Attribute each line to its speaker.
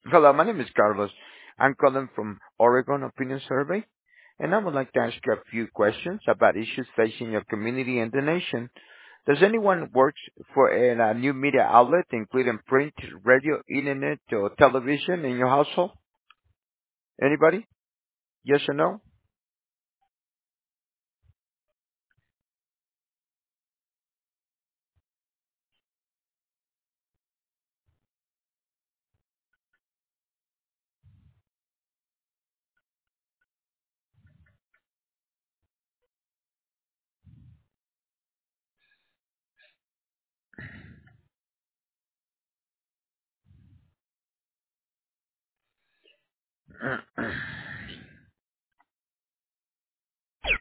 Speaker 1: Hello, my name is Carlos. I'm calling from Oregon Opinion Survey, and I would like to ask you a few questions about issues facing your community and the nation. Does anyone work for a new media outlet, including print, radio, internet, or television in your household? Anybody? Yes or no?